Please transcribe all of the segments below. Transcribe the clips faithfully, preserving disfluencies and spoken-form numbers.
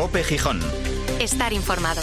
COPE Gijón. Estar informado.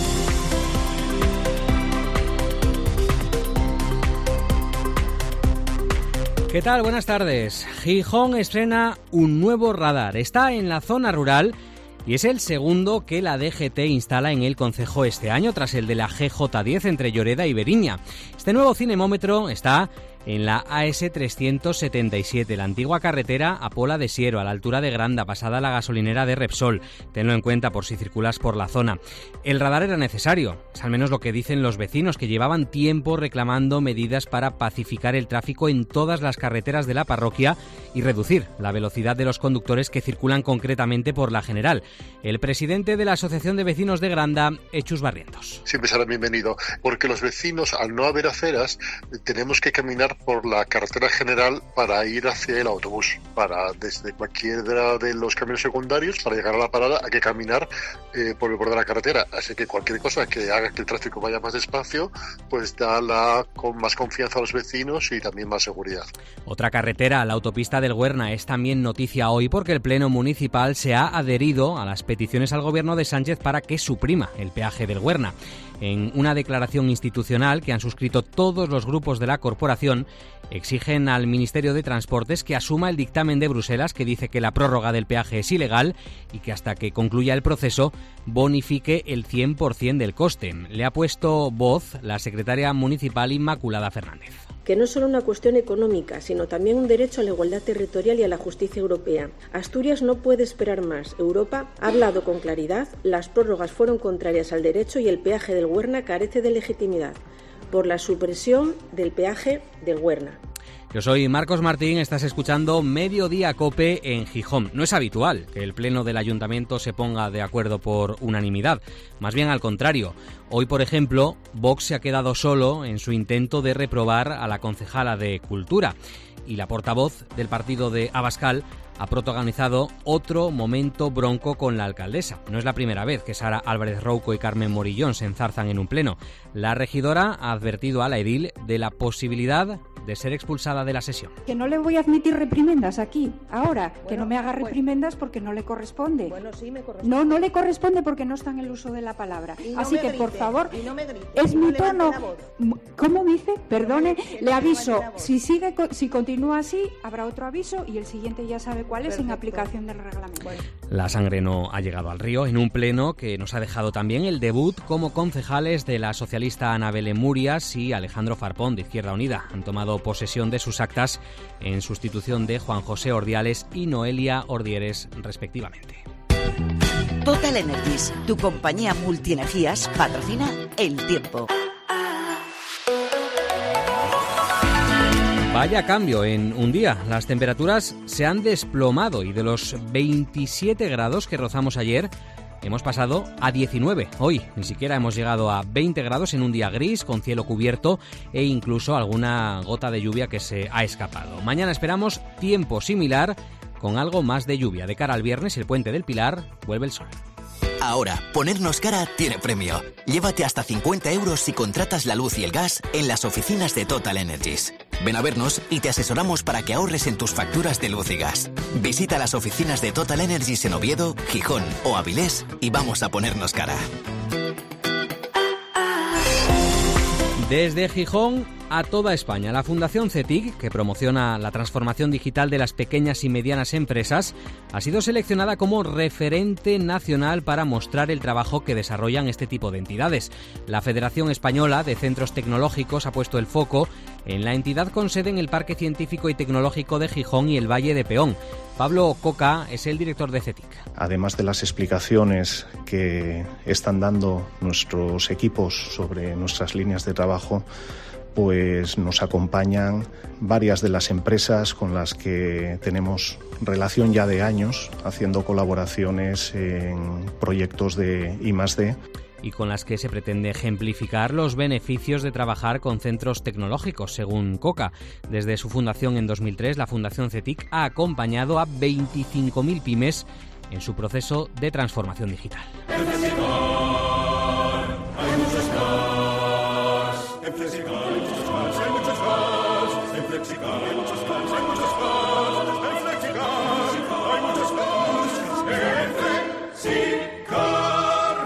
¿Qué tal? Buenas tardes. Gijón estrena un nuevo radar. Está en la zona rural y es el segundo que la D G T instala en el concejo este año, tras el de la G J diez entre Lloreda y Beriña. Este nuevo cinemómetro está en la A S trescientos setenta y siete, la antigua carretera a Pola de Siero, a la altura de Granda, pasada la gasolinera de Repsol. Tenlo en cuenta por si circulas por la zona. El radar era necesario, es al menos lo que dicen los vecinos, que llevaban tiempo reclamando medidas para pacificar el tráfico en todas las carreteras de la parroquia y reducir la velocidad de los conductores que circulan concretamente por la General. El presidente de la Asociación de Vecinos de Granda, Echus Barrientos. Siempre será bienvenido, porque los vecinos, al no haber aceras, tenemos que caminar por la carretera general para ir hacia el autobús. Para desde cualquiera de los caminos secundarios, para llegar a la parada, hay que caminar eh, por el borde de la carretera. Así que cualquier cosa que haga que el tráfico vaya más despacio, pues da la, con más confianza a los vecinos y también más seguridad. Otra carretera, la autopista del Güerna, es también noticia hoy porque el Pleno Municipal se ha adherido a las peticiones al gobierno de Sánchez para que suprima el peaje del Güerna. En una declaración institucional que han suscrito todos los grupos de la corporación, exigen al Ministerio de Transportes que asuma el dictamen de Bruselas que dice que la prórroga del peaje es ilegal y que hasta que concluya el proceso bonifique el cien por ciento del coste. Le ha puesto voz la secretaria municipal Inmaculada Fernández. Que no es solo una cuestión económica, sino también un derecho a la igualdad territorial y a la justicia europea. Asturias no puede esperar más. Europa ha hablado con claridad, las prórrogas fueron contrarias al derecho y el peaje del Güerna carece de legitimidad por la supresión del peaje del Güerna. Yo soy Marcos Martín, estás escuchando Mediodía COPE en Gijón. No es habitual que el Pleno del Ayuntamiento se ponga de acuerdo por unanimidad, más bien al contrario. Hoy, por ejemplo, Vox se ha quedado solo en su intento de reprobar a la concejala de Cultura y la portavoz del partido de Abascal ha protagonizado otro momento bronco con la alcaldesa. No es la primera vez que Sara Álvarez Rouco y Carmen Morillón se enzarzan en un pleno. La regidora ha advertido a la edil de la posibilidad de ser expulsada de la sesión. Que no le voy a admitir reprimendas aquí, ahora, bueno, que no me haga reprimendas porque no le corresponde. Bueno, sí me corresponde. No, no le corresponde porque no está en el uso de la palabra. No Así que, grite, por favor, no grite, es no mi tono. voz. ¿Cómo dice? Perdone, no le aviso, no si sigue, si continúa así, habrá otro aviso y el siguiente ya sabe cuál es. Perfecto. En aplicación del reglamento. Bueno. La sangre no ha llegado al río en un pleno que nos ha dejado también el debut como concejales de la socialista Ana Belén Murias y Alejandro Farpón de Izquierda Unida. Han tomado posesión de sus actas en sustitución de Juan José Ordiales y Noelia Ordieres, respectivamente. Total Energies, tu compañía multienergías, patrocina El Tiempo. Vaya cambio en un día. Las temperaturas se han desplomado y de los veintisiete grados que rozamos ayer hemos pasado a diecinueve hoy. Ni siquiera hemos llegado a veinte grados en un día gris, con cielo cubierto e incluso alguna gota de lluvia que se ha escapado. Mañana esperamos tiempo similar con algo más de lluvia. De cara al viernes, el Puente del Pilar, vuelve el sol. Ahora, ponernos cara tiene premio. Llévate hasta cincuenta euros si contratas la luz y el gas en las oficinas de Total Energies. Ven a vernos y te asesoramos para que ahorres en tus facturas de luz y gas. Visita las oficinas de Total Energies en Oviedo, Gijón o Avilés y vamos a ponernos cara. Desde Gijón a toda España, la Fundación CETIC, que promociona la transformación digital de las pequeñas y medianas empresas, ha sido seleccionada como referente nacional para mostrar el trabajo que desarrollan este tipo de entidades. La Federación Española de Centros Tecnológicos ha puesto el foco en la entidad con sede en el Parque Científico y Tecnológico de Gijón y el Valle de Peón. Pablo Coca es el director de CETIC. Además de las explicaciones que están dando nuestros equipos sobre nuestras líneas de trabajo, pues nos acompañan varias de las empresas con las que tenemos relación ya de años, haciendo colaboraciones en proyectos de I más D. Y con las que se pretende ejemplificar los beneficios de trabajar con centros tecnológicos, según Coca. Desde su fundación en dos mil tres, la Fundación CETIC ha acompañado a veinticinco mil pymes en su proceso de transformación digital. En Flexicar hay muchos más. En Flexicar hay muchos más. Hay muchos más. En Flexicar hay muchos más. Hay muchos más. En Flexicar hay muchos más. En Flexicar.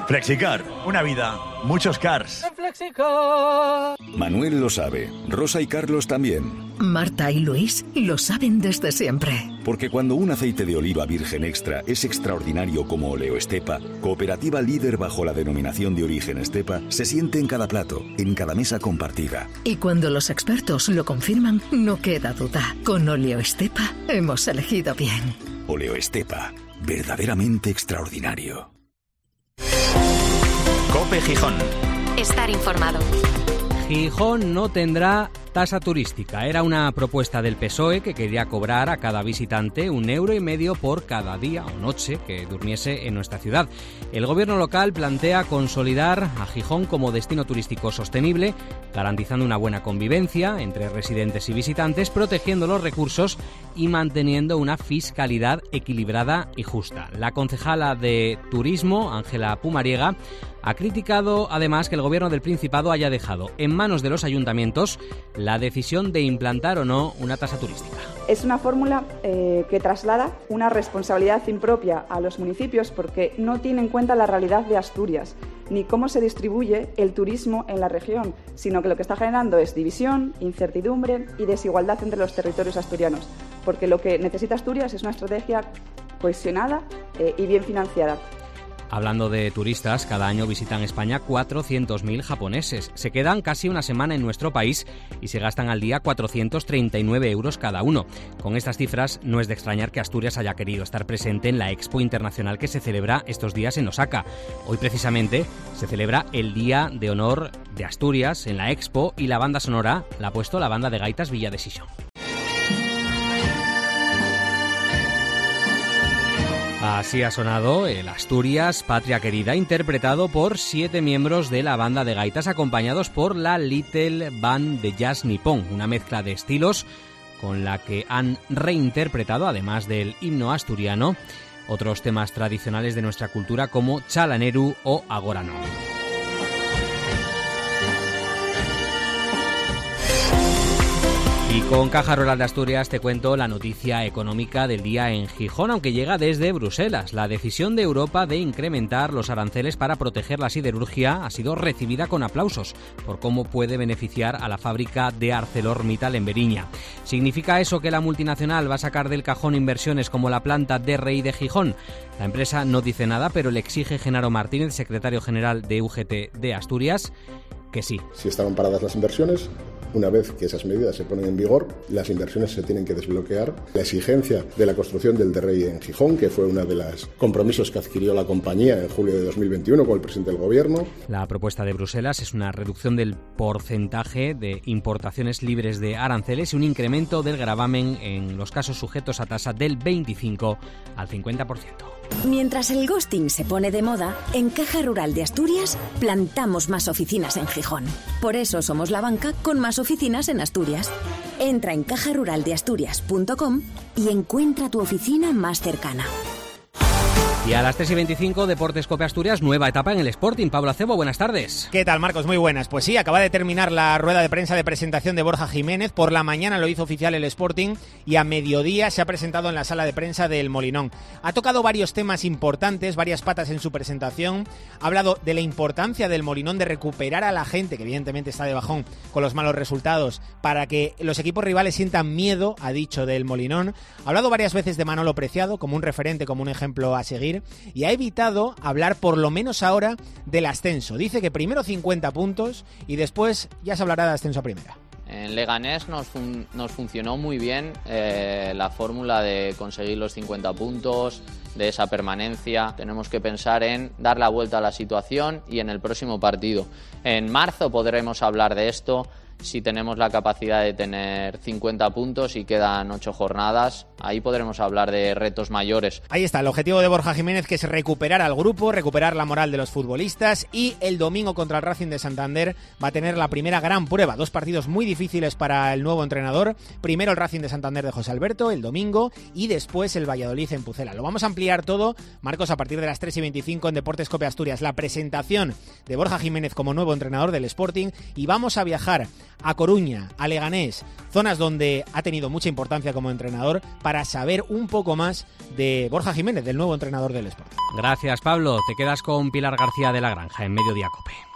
Flexicar, una vida, muchos cars. Manuel lo sabe, Rosa y Carlos también. Marta y Luis lo saben desde siempre. Porque cuando un aceite de oliva virgen extra es extraordinario como Oleoestepa, cooperativa líder bajo la denominación de origen Estepa, se siente en cada plato, en cada mesa compartida. Y cuando los expertos lo confirman, no queda duda. Con Oleoestepa hemos elegido bien. Oleoestepa, verdaderamente extraordinario. COPE Gijón. Estar informado. Gijón no tendrá tasa turística. Era una propuesta del P S O E que quería cobrar a cada visitante un euro y medio por cada día o noche que durmiese en nuestra ciudad. El gobierno local plantea consolidar a Gijón como destino turístico sostenible, garantizando una buena convivencia entre residentes y visitantes, protegiendo los recursos y manteniendo una fiscalidad equilibrada y justa. La concejala de Turismo, Ángela Pumariega, ha criticado además que el gobierno del Principado haya dejado en manos de los ayuntamientos la decisión de implantar o no una tasa turística. Es una fórmula eh, que traslada una responsabilidad impropia a los municipios porque no tiene en cuenta la realidad de Asturias ni cómo se distribuye el turismo en la región, sino que lo que está generando es división, incertidumbre y desigualdad entre los territorios asturianos, porque lo que necesita Asturias es una estrategia cohesionada eh, y bien financiada. Hablando de turistas, cada año visitan España cuatrocientos mil japoneses. Se quedan casi una semana en nuestro país y se gastan al día cuatrocientos treinta y nueve euros cada uno. Con estas cifras no es de extrañar que Asturias haya querido estar presente en la Expo Internacional que se celebra estos días en Osaka. Hoy precisamente se celebra el Día de Honor de Asturias en la Expo y la banda sonora la ha puesto la banda de gaitas Villa de Sillón. Así ha sonado el Asturias, Patria Querida, interpretado por siete miembros de la banda de gaitas, acompañados por la Little Band de Jazz Nippon, una mezcla de estilos con la que han reinterpretado, además del himno asturiano, otros temas tradicionales de nuestra cultura como Chalaneru o Agorano. Y con Caja Rural de Asturias te cuento la noticia económica del día en Gijón, aunque llega desde Bruselas. La decisión de Europa de incrementar los aranceles para proteger la siderurgia ha sido recibida con aplausos por cómo puede beneficiar a la fábrica de ArcelorMittal en Beriña. ¿Significa eso que la multinacional va a sacar del cajón inversiones como la planta D R I de Gijón? La empresa no dice nada, pero le exige Genaro Martínez, secretario general de U G T de Asturias, que sí. Si estaban paradas las inversiones, una vez que esas medidas se ponen en vigor, las inversiones se tienen que desbloquear. La exigencia de la construcción del D R I en Gijón, que fue uno de los compromisos que adquirió la compañía en julio de dos mil veintiuno con el presidente del Gobierno. La propuesta de Bruselas es una reducción del porcentaje de importaciones libres de aranceles y un incremento del gravamen en los casos sujetos a tasa del veinticinco al cincuenta por ciento. Mientras el ghosting se pone de moda, en Caja Rural de Asturias plantamos más oficinas en Gijón. Por eso somos la banca con más oficinas en Asturias. Entra en caja rural de asturias punto com y encuentra tu oficina más cercana. Y a las tres y veinticinco, Deportes COPE Asturias, nueva etapa en el Sporting. Pablo Acebo, buenas tardes. ¿Qué tal, Marcos? Muy buenas. Pues sí, acaba de terminar la rueda de prensa de presentación de Borja Jiménez. Por la mañana lo hizo oficial el Sporting y a mediodía se ha presentado en la sala de prensa del Molinón. Ha tocado varios temas importantes, varias patas en su presentación. Ha hablado de la importancia del Molinón de recuperar a la gente, que evidentemente está de bajón con los malos resultados, para que los equipos rivales sientan miedo, ha dicho, del Molinón. Ha hablado varias veces de Manolo Preciado como un referente, como un ejemplo a seguir. Y ha evitado hablar, por lo menos ahora, del ascenso. Dice que primero cincuenta puntos y después ya se hablará de ascenso a primera. En Leganés nos, fun- nos funcionó muy bien eh, la fórmula de conseguir los cincuenta puntos, de esa permanencia. Tenemos que pensar en dar la vuelta a la situación y en el próximo partido. En marzo podremos hablar de esto. Si tenemos la capacidad de tener cincuenta puntos y quedan ocho jornadas, ahí podremos hablar de retos mayores. Ahí está, el objetivo de Borja Jiménez, que es recuperar al grupo, recuperar la moral de los futbolistas, y el domingo contra el Racing de Santander va a tener la primera gran prueba. Dos partidos muy difíciles para el nuevo entrenador. Primero el Racing de Santander de José Alberto, el domingo, y después el Valladolid en Pucela. Lo vamos a ampliar todo, Marcos, a partir de las tres y veinticinco en Deportes COPE Asturias. La presentación de Borja Jiménez como nuevo entrenador del Sporting, y vamos a viajar a Coruña, a Leganés, zonas donde ha tenido mucha importancia como entrenador, para saber un poco más de Borja Jiménez, del nuevo entrenador del Sporting. Gracias, Pablo. Te quedas con Pilar García de la Granja en Mediodía COPE.